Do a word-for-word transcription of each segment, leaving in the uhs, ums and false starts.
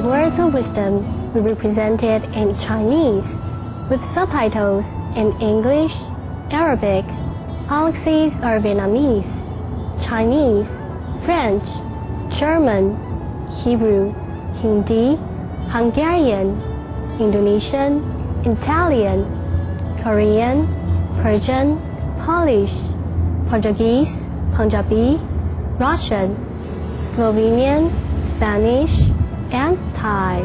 words of wisdom will be presented in Chinese, with subtitles in English, Arabic, Alexis or Vietnamese, Chinese, French, German, Hebrew, Hindi, Hungarian, Indonesian, Italian, Korean, Persian, Polish, Portuguese, Punjabi, Russian, Slovenian, Spanish, and Thai.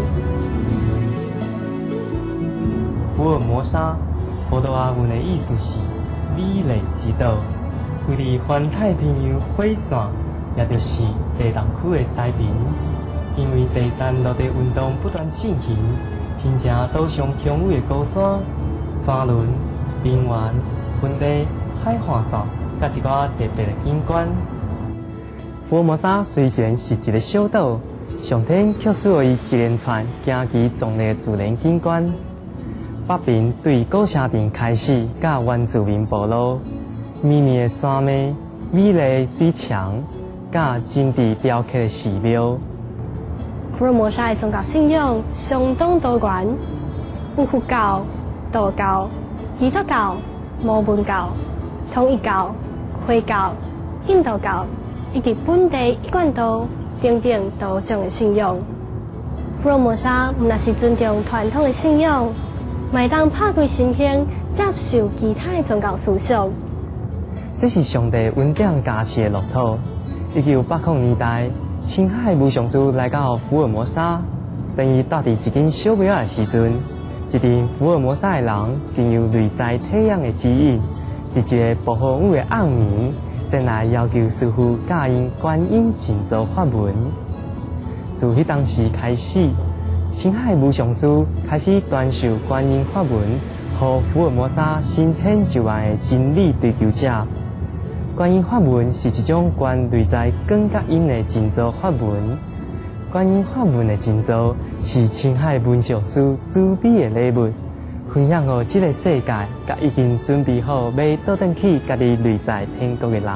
福尔摩沙葡萄牙文的意思是美丽之岛，位于环太平洋火线，也就是地动区的西边。因为地站陆地运动不断进行，形成岛上雄伟的高山、山峦、平原、盆地、海岸线，甲一寡特别的景观。福尔摩沙虽然是一个小岛，上天却赐予伊一连串惊奇壮丽的自然景观。北边对古城镇开始，甲原住民部落，绵绵的山脉、美丽的水墙，甲精致雕刻的寺庙。 福尔摩沙的宗教信仰相当多元，有佛教、道教、基督教、摩门教、统一教、回教、印度教以及本地一贯道等等多种的信仰。福尔摩沙毋但是尊重传统的信仰，嘛会当拍开心胸，接受其他的宗教思想。 这是上帝稳定加持的乐土。一九八零年代，青海武上师来到福尔摩沙，当伊住伫一间小庙的时阵，一阵福尔摩沙的人经由内在体验的指引，伫一个薄荷雨的暗暝，前来要求师傅教因观音静坐法门。自迄当时开始，青海武上师开始传授观音法门，予福尔摩沙成千上万的真理追求者。观音法门是一种关内在更甲因的静坐法门。观音法门的静坐是青海文上师慈悲的礼物，分享予这个世界，甲已经准备好要倒转去家己内在天国的人。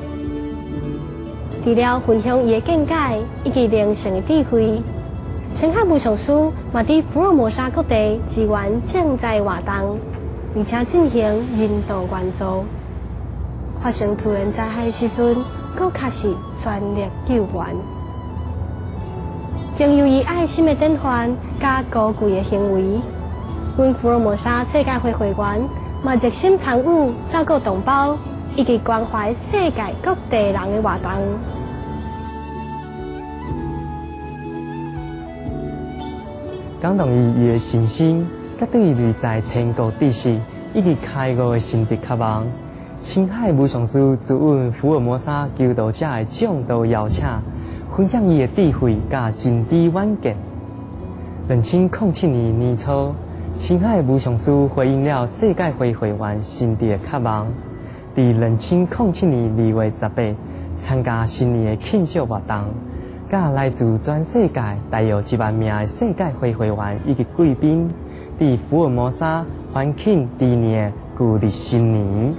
除了分享伊的见解以及灵性的智慧，青海武上师嘛伫福尔摩沙各地支援正在活动，而且进行人道援助。发生自然灾害时阵，佫确实全力救援。经由伊爱心的典范，甲高贵的行为，阮福尔摩沙世界会会员嘛热心参与照顾同胞，以及关怀世界各地人的活动。 感动伊伊的信心，甲对内在天国知识以及开悟的心智渴望。青海武上师自问福尔摩沙求道者的众多邀请，分享伊的智慧甲真知远见。两千零七年年初，青海武上师回应了世界会会员心智的渴望，伫两千零七年二月十八参加新年的庆祝活动，甲来自全世界大约一万名的世界会会员以及贵宾，伫福尔摩沙欢庆猪年旧历新年。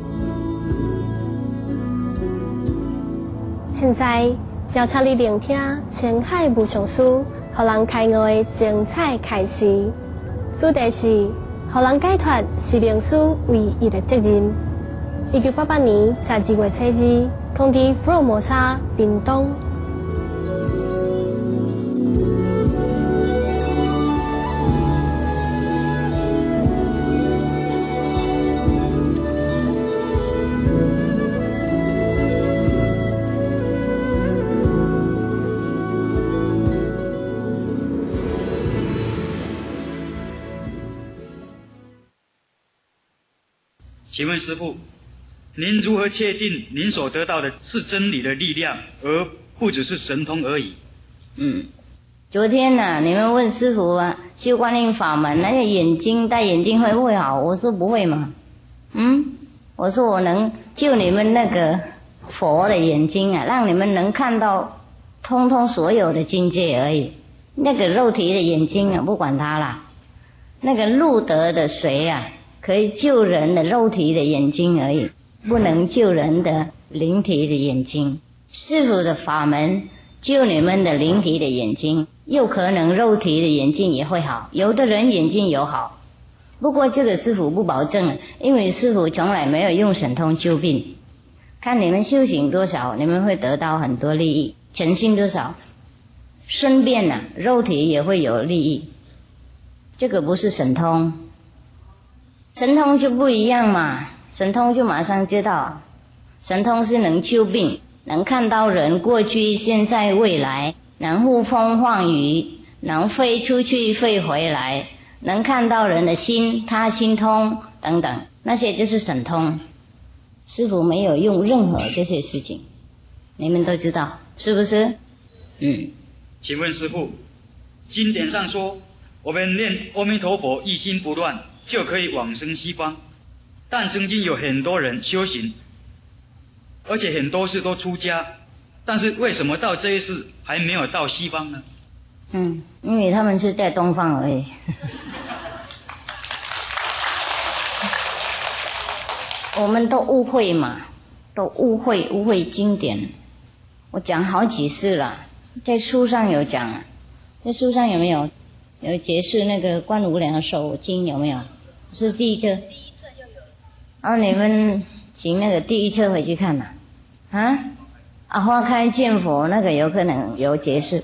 现在邀请你聆听青海武上师予人开悟的精彩开示，主题是予人解脱是灵师唯一的责任。一九八八年十二月初二，讲伫福尔摩沙屏东。 请问师父，您如何确定您所得到的是真理的力量，而不只是神通而已？ 嗯，昨天呢、啊，你们问师父啊，修观音法门那个眼睛戴眼镜会不会好？我说不会嘛。嗯，我说我能救你们那个佛的眼睛啊，让你们能看到通通所有的境界而已。那个肉体的眼睛啊，不管它啦。那个路德的水啊，可以救人的肉体的眼睛而已，不能救人的灵体的眼睛。师父的法门救你们的灵体的眼睛， 又可能肉体的眼睛也会好，有的人眼睛有好。不过这个师父不保证，因为师父从来没有用神通救病。看你们修行多少，你们会得到很多利益，诚信多少，顺便呢、啊，肉体也会有利益。这个不是神通，神通就不一样嘛，神通就马上知道，神通是能救病，能看到人过去、现在、未来，能呼风唤雨，能飞出去、飞回来，能看到人的心，他心通等等，那些就是神通。师父没有用任何这些事情，你们都知道是不是？嗯。 请问师父，经典上说我们念阿弥陀佛一心不乱就可以往生西方，但曾经有很多人修行，而且很多世都出家，但是为什么到这一世还没有到西方呢？ 嗯，因为他们是在东方而已。我们都误会嘛，都误会误会经典。我讲好几次了，在书上有讲啊，在书上有没有有解释那个观无量寿经有没有？是第一册，第一册就有。然后你们请那个第一册回去看呐、啊，啊啊花开见佛那个有可能有解释。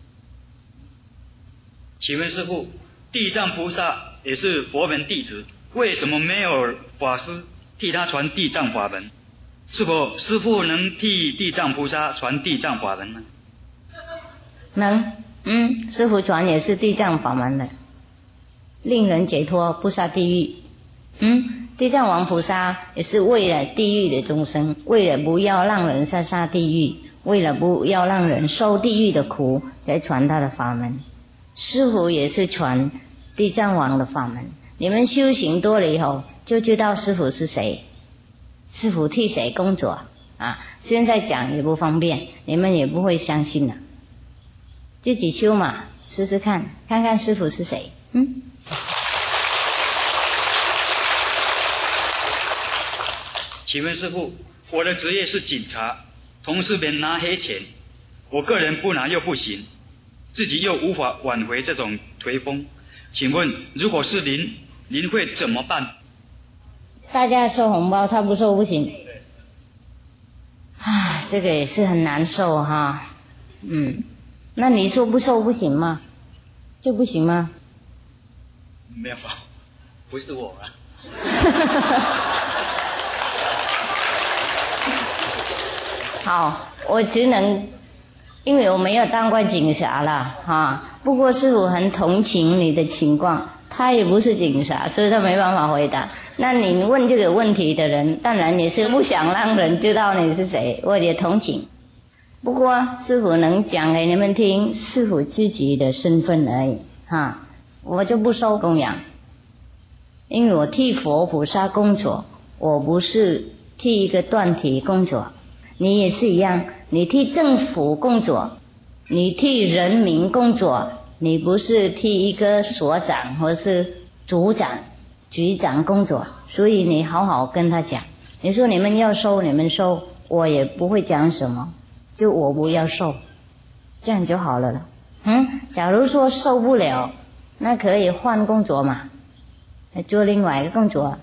请问师父，地藏菩萨也是佛门弟子，为什么没有法师替他传地藏法门？是否师父能替地藏菩萨传地藏法门呢？ 能，嗯，师父传也是地藏法门的，令人解脱，不杀地狱。嗯，地藏王菩萨也是为了地狱的众生，为了不要让人下杀地狱，为了不要让人受地狱的苦，才传他的法门。师父也是传地藏王的法门。你们修行多了以后，就知道师父是谁，师父替谁工作啊？现在讲也不方便，你们也不会相信的。自己修嘛，试试看，看看师父是谁。嗯。 请问师父，我的职业是警察，同事们拿黑钱，我个人不拿又不行，自己又无法挽回这种颓风。请问，如果是您，您会怎么办？ 大家收红包，他不收不行。啊，这个也是很难受哈。嗯，那你说不收不行吗？就不行吗？ 没有，不是我啊。 好，我只能，因为我没有当过警察啦，哈。不过师父很同情你的情况，他也不是警察，所以他没办法回答。那你问这个问题的人，当然也是不想让人知道你是谁，我也同情。不过师父能讲给你们听，师父自己的身份而已，哈。我就不收供养，因为我替佛菩萨工作，我不是替一个团体工作。你也是一样，你替政府工作，你替人民工作，你不是替一个所长或是组长、局长工作，所以你好好跟他讲。你说你们要收，你们收，我也不会讲什么，就我不要收，这样就好了了。嗯，假如说受不了，那可以换工作嘛，做另外一个工作。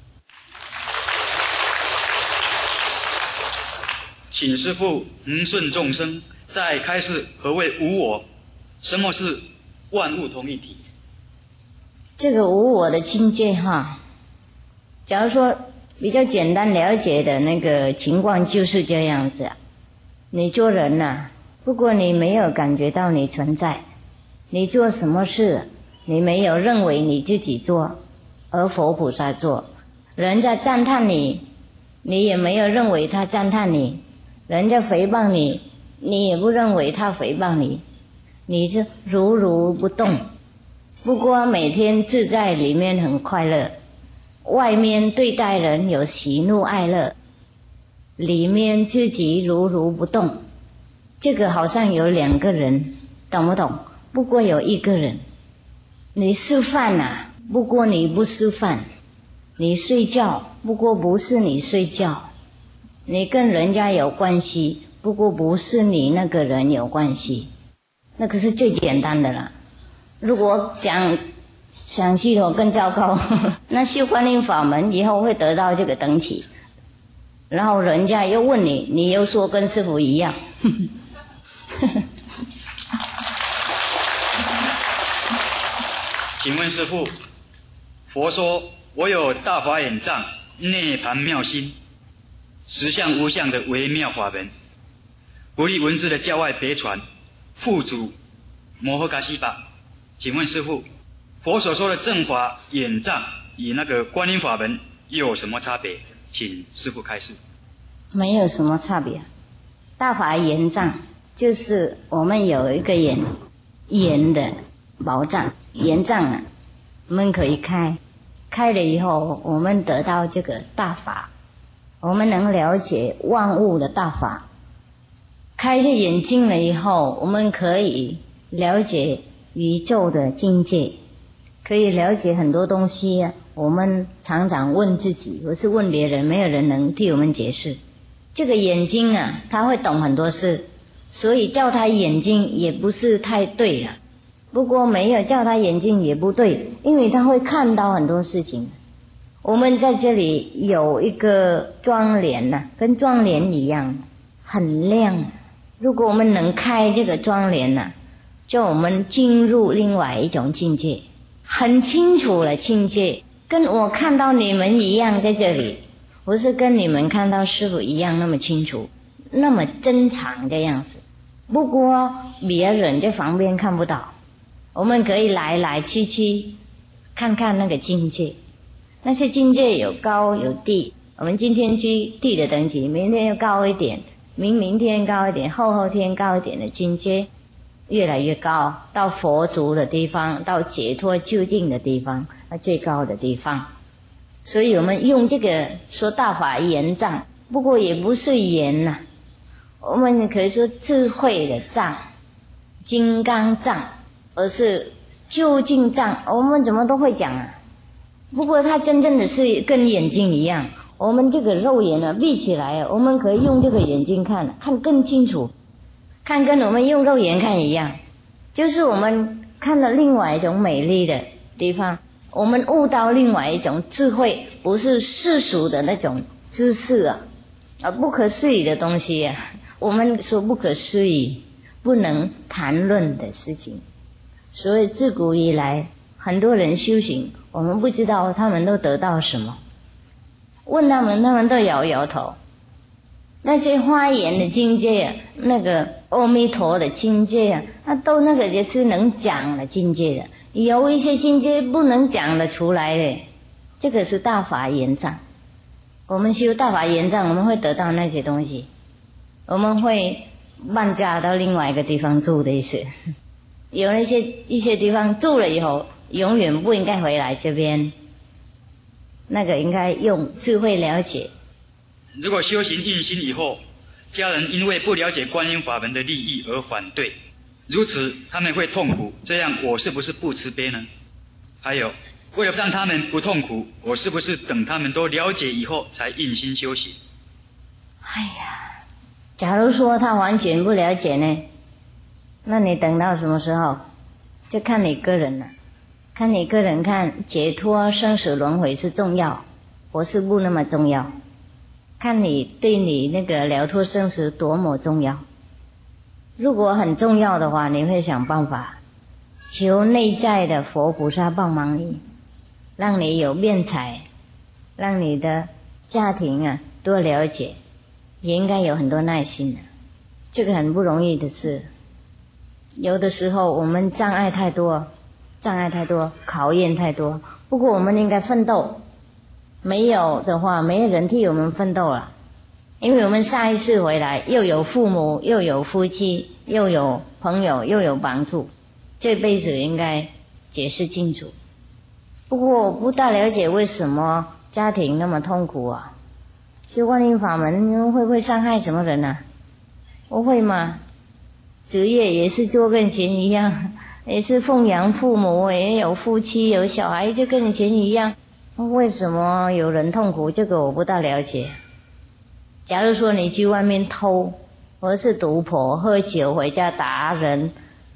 请师父恒顺众生，再开示何谓无我？什么是万物同一体？ 这个无我的境界哈，假如说比较简单了解的那个情况就是这样子啊。你做人呐、啊，不过你没有感觉到你存在，你做什么事，你没有认为你自己做，而佛菩萨做，人家赞叹你，你也没有认为他赞叹你。人家诽谤你，你也不认为他诽谤你，你是如如不动。不过每天自在里面很快乐，外面对待人有喜怒哀乐，里面自己如如不动。这个好像有两个人，懂不懂？不过有一个人。你吃饭啊，不过你不吃饭；你睡觉，不过不是你睡觉。你跟人家有关系，不过不是你那个人有关系。 那个是最简单的了。如果讲详细的更糟糕，那修观音法门以后会得到这个等级，然后人家又问你，你又说跟师父一样。 请问师父，佛说我有大法眼藏、涅盘妙心、实相无相的微妙法门，不立文字的教外别传，付诸摩诃迦西巴。请问师父，佛所说的正法眼藏与那个观音法门又有什么差别？请师父开示。 没有什么差别。大法眼藏就是我们有一个眼眼的宝藏，眼藏啊，我们可以开，开了以后，我们得到这个大法，我们能了解万物的大法。开了眼睛了以后，我们可以了解宇宙的境界，可以了解很多东西啊。我们常常问自己，或是问别人，没有人能替我们解释。这个眼睛啊，他会懂很多事，所以叫他眼睛也不是太对了。不过没有叫他眼睛也不对，因为他会看到很多事情。我们在这里有一个窗帘呐、啊，跟窗帘一样，很亮。如果我们能开这个窗帘呐、啊，叫我们进入另外一种境界，很清楚了境界，跟我看到你们一样在这里，不是跟你们看到师父一样那么清楚，那么珍藏的样子。不过别人在旁边看不到，我们可以来来去去看看那个境界。那些境界有高有低，我们今天去低的等级，明天又高一点，明明天高一点，后后天高一点的境界，越来越高，到佛足的地方，到解脱究竟的地方，最高的地方。所以我们用这个说大法眼藏，不过也不是眼呐、啊，我们可以说智慧的藏、金刚藏，而是究竟藏，我们怎么都会讲啊。不过它真正的是跟眼睛一样，我们这个肉眼呢闭起来，我们可以用这个眼睛看，看更清楚，看跟我们用肉眼看一样，就是我们看了另外一种美丽的地方，我们悟到另外一种智慧，不是世俗的那种知识啊，啊不可思议的东西啊，我们说不可思议，不能谈论的事情。所以自古以来，很多人修行，我们不知道他们都得到什么，问他们，他们都摇摇头。那些花言的境界啊，那个阿弥陀的境界啊，他都那个也是能讲的境界的，有一些境界不能讲得出来的，这个是大法眼藏。我们修大法眼藏，我们会得到那些东西，我们会搬家到另外一个地方住的意思。有那些一些地方住了以后，永远不应该回来这边，那个应该用智慧了解。 如果修行印心以后，家人因为不了解观音法门的利益而反对，如此他们会痛苦，这样我是不是不慈悲呢？还有，为了让他们不痛苦，我是不是等他们都了解以后才印心修行？ 哎呀，假如说他完全不了解呢，那你等到什么时候？就看你个人了，看你个人看解脱生死轮回是重要，或是不那么重要，看你对你那个了脱生死多么重要。如果很重要的话，你会想办法求内在的佛菩萨帮忙你，让你有辩才，让你的家庭啊多了解，也应该有很多耐心的，这个很不容易的事。有的时候我们障碍太多，障碍太多，考验太多，不过我们应该奋斗，没有的话没有人替我们奋斗了，因为我们下一次回来又有父母，又有夫妻，又有朋友，又有帮助，这辈子应该解释清楚。不过我不大了解为什么家庭那么痛苦啊，修观音法门会不会伤害什么人啊？不会吗？职业也是做跟以前一样，也是奉养父母，也有夫妻有小孩，就跟以前一样，为什么有人痛苦？这个我不大了解。假如说你去外面偷，或是赌博喝酒回家打人，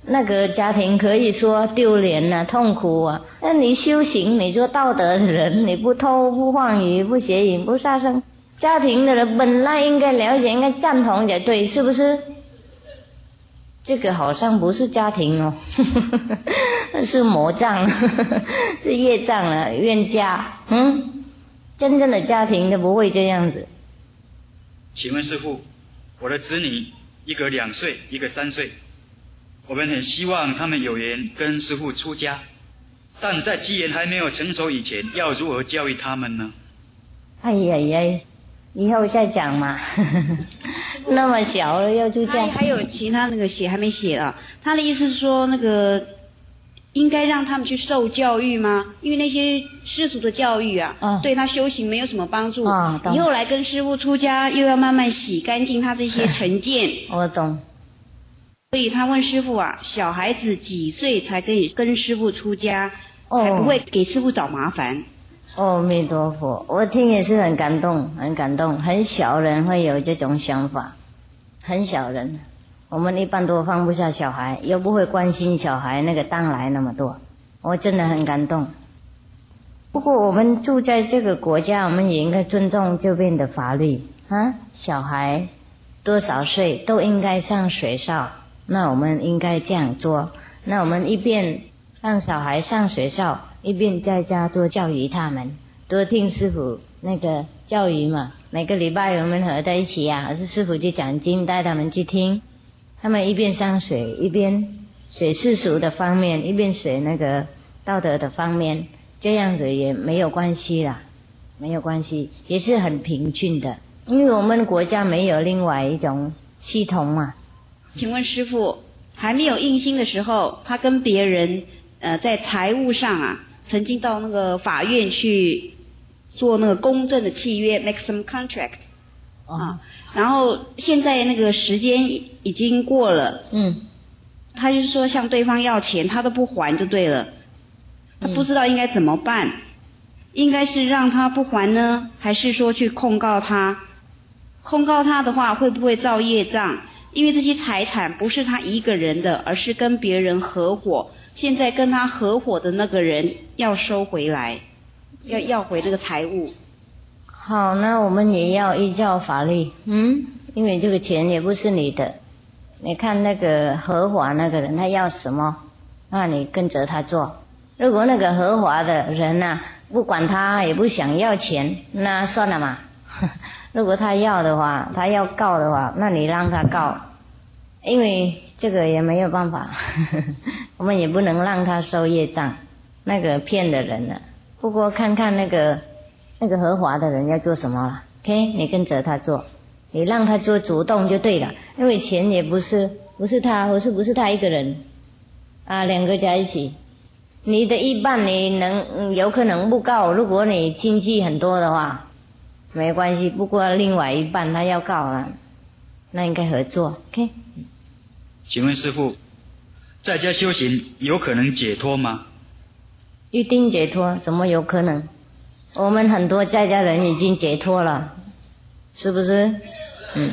那个家庭可以说丢脸啊、痛苦啊。那你修行，你做道德的人，你不偷不妄语不邪淫不杀生，家庭的人本来应该了解，应该赞同才对，是不是？这个好像不是家庭哦，是魔障，是业障了，冤家。嗯，真正的家庭都不会这样子。 请问师父，我的子女一个两岁，一个三岁，我们很希望他们有缘跟师父出家，但在机缘还没有成熟以前，要如何教育他们呢？ 哎呀呀，以后再讲嘛。那么小了要出家， 还有其他那个写还没写啊？他的意思是说，那个应该让他们去受教育吗？因为那些世俗的教育啊， 嗯、 对他修行没有什么帮助。 啊、 以后来跟师父出家，又要慢慢洗干净他这些成见。 我懂。 所以他问师父啊，小孩子几岁才可以跟师父出家，哦、才不会给师父找麻烦？ 阿弥陀佛，我听也是很感动，很感动。很小人会有这种想法，很小人。我们一般都放不下小孩，又不会关心小孩，那个当来那么多，我真的很感动。不过我们住在这个国家，我们也应该尊重这边的法律啊。小孩多少岁都应该上学校，那我们应该这样做。那我们一边让小孩上学校，一边在家多教育他们，多听师父那个教育嘛。每个礼拜我们合在一起啊，还是师父去讲经，带他们去听。他们一边上学，一边学世俗的方面，一边学那个道德的方面，这样子也没有关系啦，没有关系，也是很平均的。因为我们国家没有另外一种系统嘛。 请问师父，还没有印心的时候，他跟别人呃在财务上啊，曾经到那个法院去做那个公证的契约 ，make some contract， 啊，然后现在那个时间已经过了， 嗯， 他就是说向对方要钱，他都不还就对了，他不知道应该怎么办，嗯、应该是让他不还呢，还是说去控告他？控告他的话，会不会造业障？因为这些财产不是他一个人的，而是跟别人合伙。现在跟他合伙的那个人要收回来，要要回这个财物。 好，那我们也要依照法律，嗯，因为这个钱也不是你的。你看那个合伙那个人他要什么，那你跟着他做。如果那个合伙的人啊，不管他也不想要钱，那算了嘛。如果他要的话，他要告的话，那你让他告，因为这个也没有办法，我们也不能让他收业障，那个骗的人了。不过看看那个那个合法的人要做什么了 ，OK， 你跟着他做，你让他做主动就对了，因为钱也不是不是他，不是不是他一个人啊，两个在一起，你的一半你能、嗯、有可能不告，如果你经济很多的话。没关系，不过另外一半他要告了，那应该合作 ，OK？ 请问师父，在家修行有可能解脱吗？ 一定解脱，怎么有可能？我们很多在家人已经解脱了，是不是？嗯。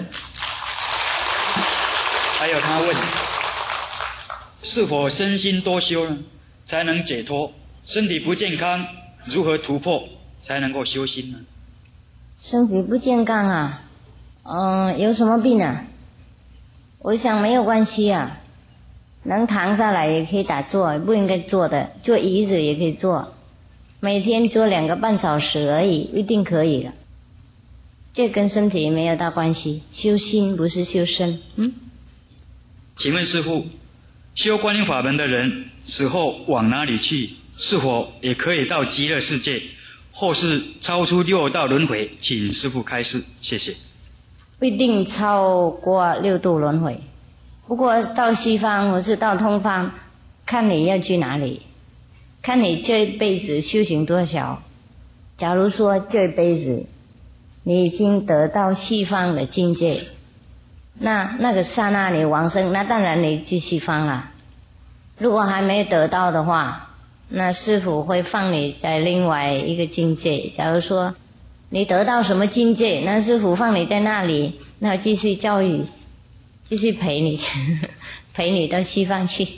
还有他问，是否身心多修呢，才能解脱？身体不健康，如何突破才能够修心呢？ 身体不健康啊，嗯，有什么病啊？我想没有关系啊，能躺下来也可以打坐，不应该坐的，坐椅子也可以坐，每天坐两个半小时而已，一定可以了。这跟身体没有大关系，修心不是修身。嗯。 请问师父，修观音法门的人死后往哪里去？是否也可以到极乐世界？或是超出六道轮回，请师父开示，谢谢。 不一定超过六道轮回，不过到西方或是到东方，看你要去哪里，看你这一辈子修行多少。假如说这一辈子你已经得到西方的境界，那那个刹那你往生，那当然你去西方了。如果还没得到的话，那师父会放你在另外一个境界。假如说你得到什么境界，那师父放你在那里，那继续教育，继续陪你陪你到西方去。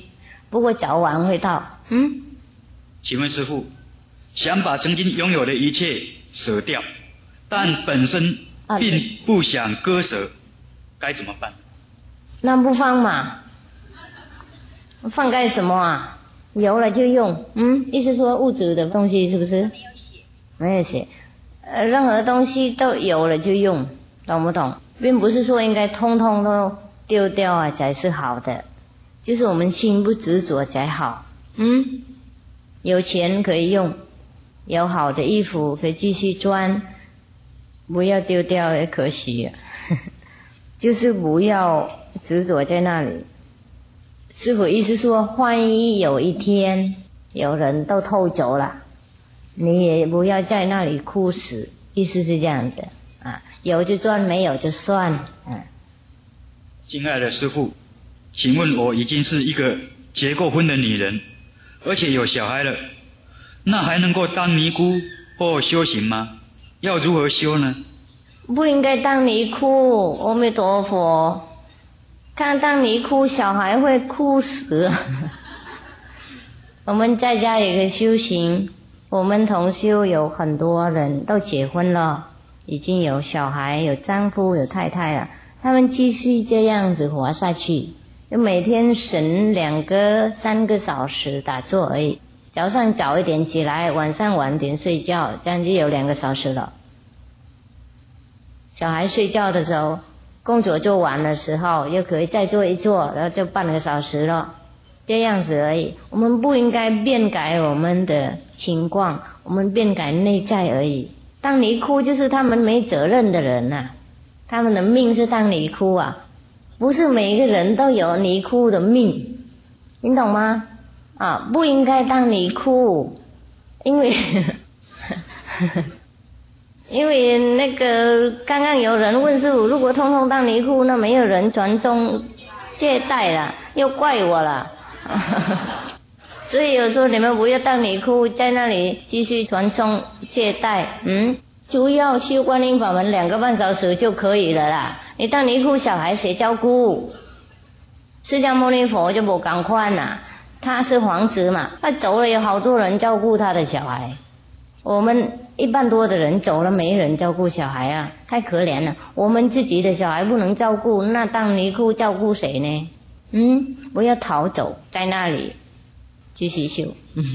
不过早晚会到。嗯， 请问师父，想把曾经拥有的一切舍掉，但本身并不想割舍，该怎么办？ 那不放嘛？放干什么啊？有了就用。嗯，意思说物质的东西是不是？没有写，没有写。呃，任何东西都有了就用，懂不懂？并不是说应该通通都丢掉啊才是好的，就是我们心不执着才好。嗯，有钱可以用，有好的衣服可以继续穿，不要丢掉也可惜了。就是不要执着在那里。师父意思说，万一有一天有人都偷走了，你也不要在那里哭死，意思是这样的啊，有就赚，没有就算。嗯。 敬爱的师父，请问我已经是一个结过婚的女人，而且有小孩了，那还能够当尼姑或修行吗？要如何修呢？ 不应该当尼姑，阿弥陀佛。看当尼姑，小孩会哭死。我们在家有个修行，我们同修有很多人都结婚了，已经有小孩，有丈夫，有太太了，他们继续这样子活下去，就每天省两个、三个小时打坐而已。早上早一点起来，晚上晚点睡觉，这样就有两个小时了。小孩睡觉的时候，工作做完的时候，又可以再做一做，然后就半个小时了，这样子而已。我们不应该变改我们的情况，我们变改内在而已。当尼姑就是他们没责任的人啊，他们的命是当尼姑啊，不是每一个人都有尼姑的命，你懂吗？啊，不应该当尼姑，因为因为那个刚刚有人问师父，如果通通当尼姑，那没有人传宗接代了，又怪我了。所以有时候你们不要当尼姑，在那里继续传宗接代。嗯，主要修观音法门两个半小时就可以了啦。你当尼姑，小孩谁照顾？释迦牟尼佛就不同款啦，他是皇子嘛，他走了有好多人照顾他的小孩。我们一半多的人走了，没人照顾小孩啊，太可怜了。我们自己的小孩不能照顾，那当尼姑照顾谁呢？嗯，不要逃走，在那里继续修。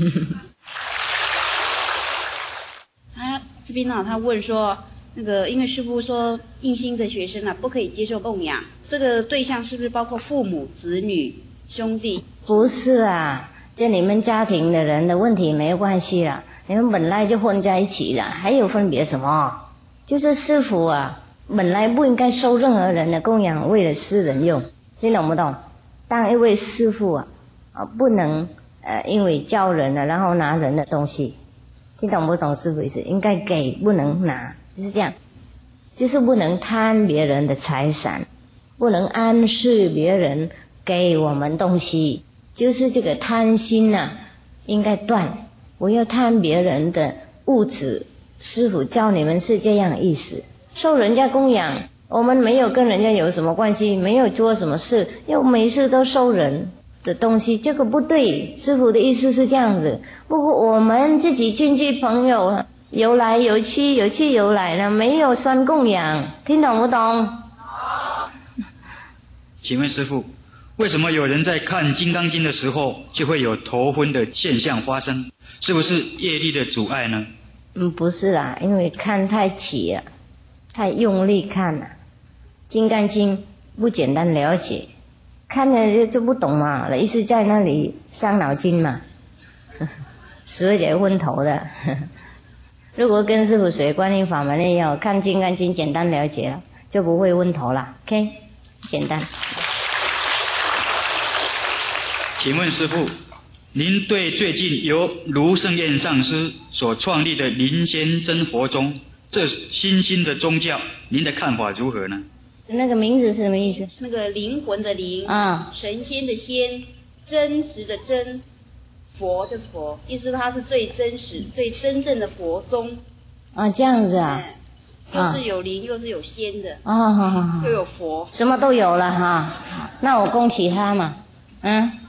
他这边呢、啊，他问说，那个因为师父说印心的学生啊，不可以接受供养，这个对象是不是包括父母、子女、兄弟？ 不是啊，这你们家庭的人的问题没有关系啦。你们本来就混在一起了，还有分别什么？就是师父啊，本来不应该收任何人的供养，为了私人用，你懂不懂？当一位师父啊，啊，不能呃因为教人了，然后拿人的东西，你懂不懂？师父意思？应该给，不能拿，就是这样，就是不能贪别人的财产，不能暗示别人给我们东西，就是这个贪心啊，应该断。不要贪别人的物质，师父教你们是这样意思。受人家供养，我们没有跟人家有什么关系，没有做什么事，又每次都收人的东西，这个不对。师父的意思是这样子。不过我们自己亲戚朋友有来有去，有去有来了，没有算供养，听懂不懂？ 请问师父，为什么有人在看《金刚经》的时候就会有头昏的现象发生？是不是业力的阻碍呢？ 嗯，不是啦，因为看太起了，太用力看了。《金刚经》不简单了解，看了就就不懂嘛，一直在那里伤脑筋嘛，所以才昏头的。如果跟师父学观音法门的要看《金刚经》简单了解了，就不会昏头了。OK， 简单。 请问师父，您对最近由卢胜彦上师所创立的灵仙真佛宗这新兴的宗教，您的看法如何呢？ 那个名字是什么意思？ 那个灵魂的灵， 啊， 神仙的仙，真实的真，佛就是佛，意思它是最真实、最真正的佛宗。 啊，这样子啊。 又是有灵，又是有仙的。 哦，好好好。 又有佛， 什么都有了哈。那我恭喜他嘛，嗯。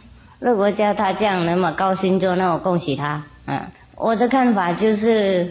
如果叫他这样那么高兴做，那我恭喜他。嗯，我的看法就是，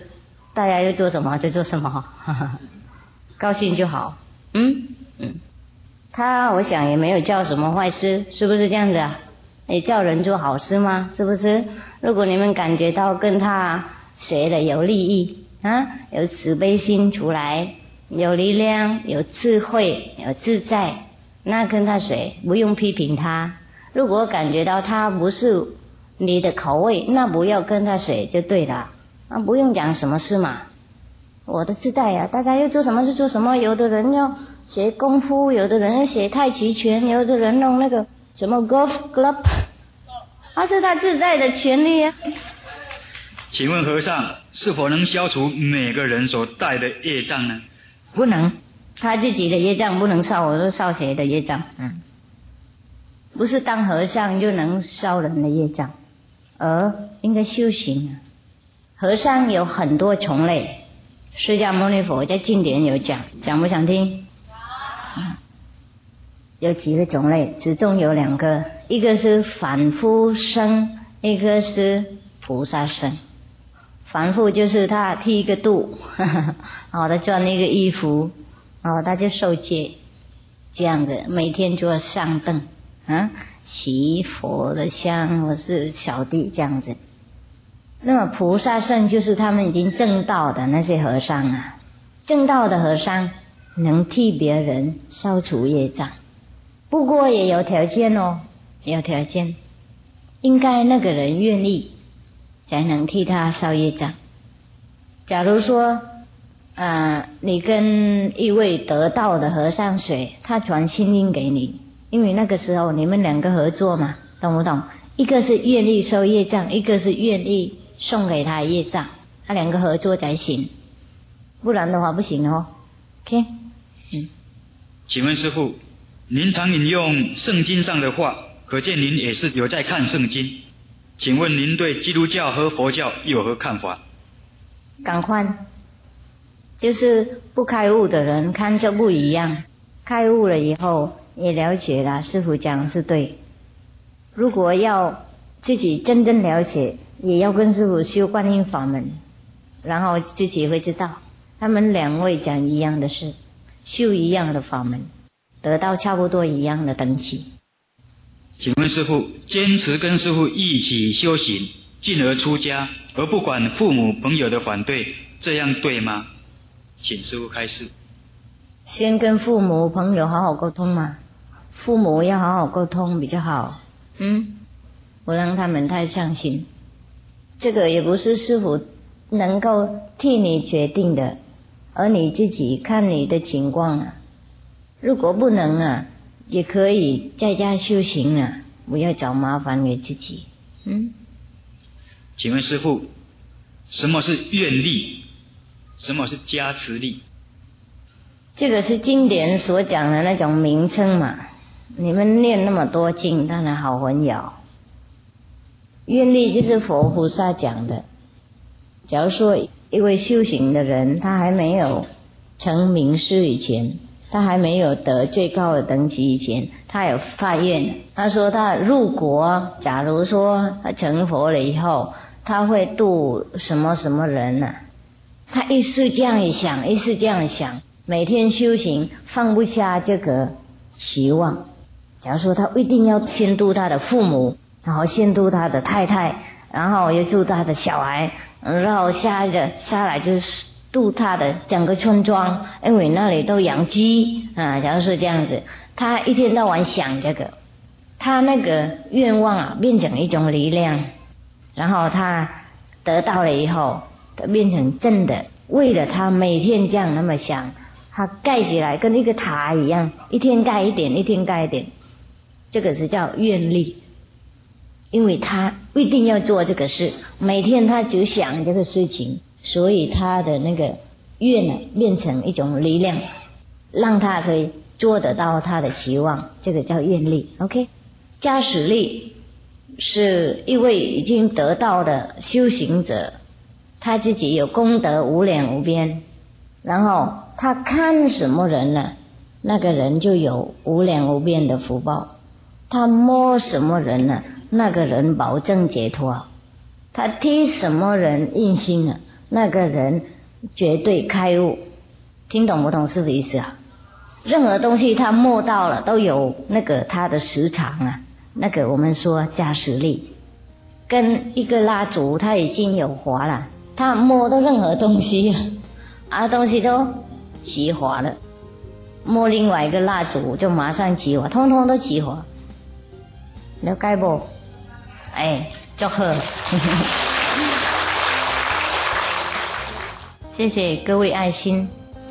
大家要做什么就做什么，呵呵，高兴就好。嗯嗯，他我想也没有叫什么坏事，是不是这样子啊？也叫人做好事吗？是不是？如果你们感觉到跟他学的有利益啊，有慈悲心出来，有力量，有智慧，有自在，那跟他学，不用批评他。如果感觉到他不是你的口味，那不要跟他学就对了。啊，不用讲什么事嘛。我的自在呀、啊，大家要做什么就做什么。有的人要学功夫，有的人要学太极拳，有的人弄那个什么 golf club， 那是他自在的权利啊。 请问和尚，是否能消除每个人所带的业障呢？ 不能，他自己的业障不能烧，我说烧谁的业障？嗯，不是当和尚就能烧人的业障，而应该修行啊。和尚有很多种类，释迦牟尼佛在经典有讲，讲不想听？嗯，有几个种类，其中有两个，一个是凡夫生，一个是菩萨生。凡夫就是他剃一个度，呵呵，然后他穿一个衣服，然后他就受戒，这样子每天做上灯啊，洗佛的香，或是小弟这样子。那么菩萨圣就是他们已经证道的那些和尚啊，证道的和尚能替别人消除业障，不过也有条件哦，有条件，应该那个人愿意才能替他消业障。假如说呃，你跟一位得道的和尚学，他传心经给你，因为那个时候你们两个合作嘛，懂不懂？一个是愿意收业障，一个是愿意送给他业障，他两个合作才行，不然的话不行哦。OK， 嗯。 请问师父，您常引用圣经上的话，可见您也是有在看圣经。请问您对基督教和佛教有何看法？ 赶快，就是不开悟的人看就不一样，开悟了以后也了解了，师父讲的是对。如果要自己真正了解，也要跟师父修观音法门，然后自己会知道，他们两位讲一样的事，修一样的法门，得到差不多一样的等级。 请问师父，坚持跟师父一起修行，进而出家，而不管父母朋友的反对，这样对吗？请师父开示。 先跟父母朋友好好沟通嘛，父母要好好沟通比较好，嗯，不让他们太伤心。这个也不是师父能够替你决定的，而你自己看你的情况啊。如果不能啊，也可以在家修行啊，不要找麻烦给自己。嗯， 请问师父，什么是愿力？什么是加持力？ 这个是经典所讲的那种名称嘛，你们念那么多经，当然好混淆。愿力就是佛菩萨讲的。假如说一位修行的人，他还没有成名师以前，他还没有得最高的等级以前，他有发愿，他说他入国，假如说他成佛了以后，他会度什么什么人啊，他一时这样想，一时这样想，每天修行放不下这个期望。假如说他一定要先度他的父母，然后先度他的太太，然后又度他的小孩，然后下着下来就是度他的整个村庄，因为那里都养鸡啊。假如是这样子，他一天到晚想这个，他那个愿望啊变成一种力量，然后他得到了以后，他变成真的。为了他每天这样那么想，他盖起来跟一个塔一样，一天盖一点，一天盖一点，这个是叫愿力。因为他一定要做这个事，每天他只想这个事情，所以他的那个愿呢变成一种力量，让他可以做得到他的期望，这个叫愿力。 OK， 加持力是一位已经得到的修行者，他自己有功德无量无边，然后他看什么人呢，那个人就有无量无边的福报。 他摸什么人呢、啊？那个人保证解脱。他踢什么人印心了、啊？那个人绝对开悟。听懂不懂师父意思啊？任何东西他摸到了，都有那个他的时长啊，那个我们说加持力。跟一个蜡烛，它已经有华了，他摸到任何东西，啊，东西都起火了。摸另外一个蜡烛，就马上起火，通通都起火。了解不？哎，祝贺！谢谢各位爱心。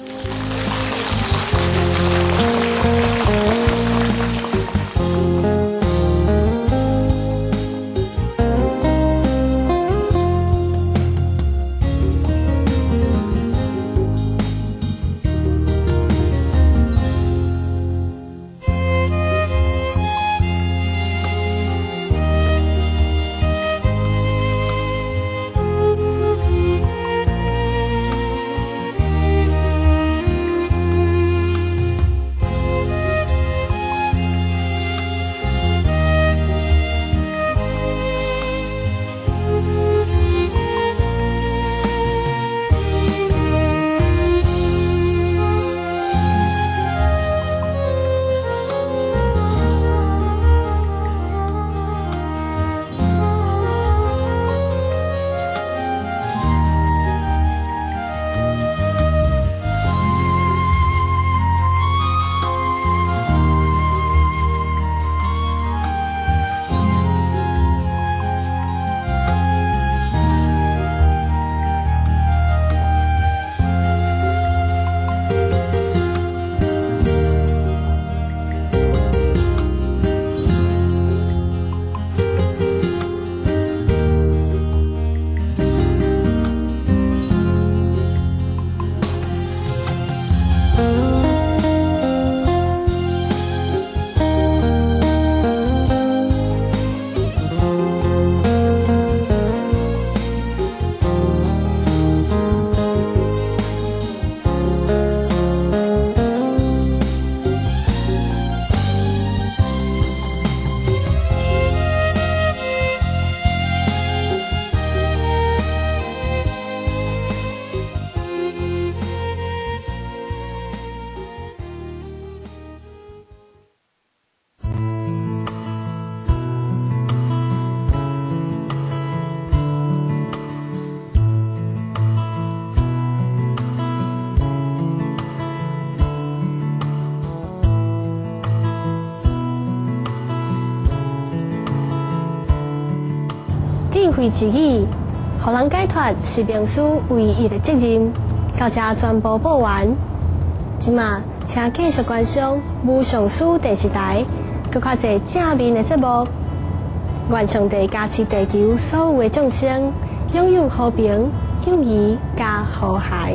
慧之语，互人解脱是秘书唯一的责任。到这全部播完，今嘛请继续观赏无上师第四台，更较侪正面的节目。愿上帝加持地球所有的众生，拥有和平、友谊加和谐。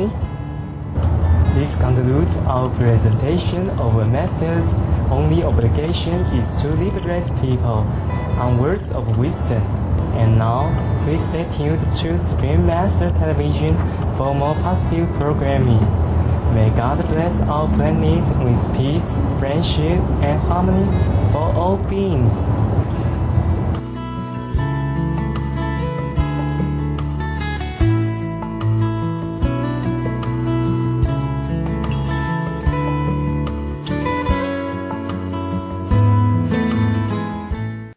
This concludes our presentation of a master's only obligation is to liberate people on words of wisdom. And now, please stay tuned to Supreme Master Television for more positive programming. May God bless our planet with peace, friendship, and harmony for all beings.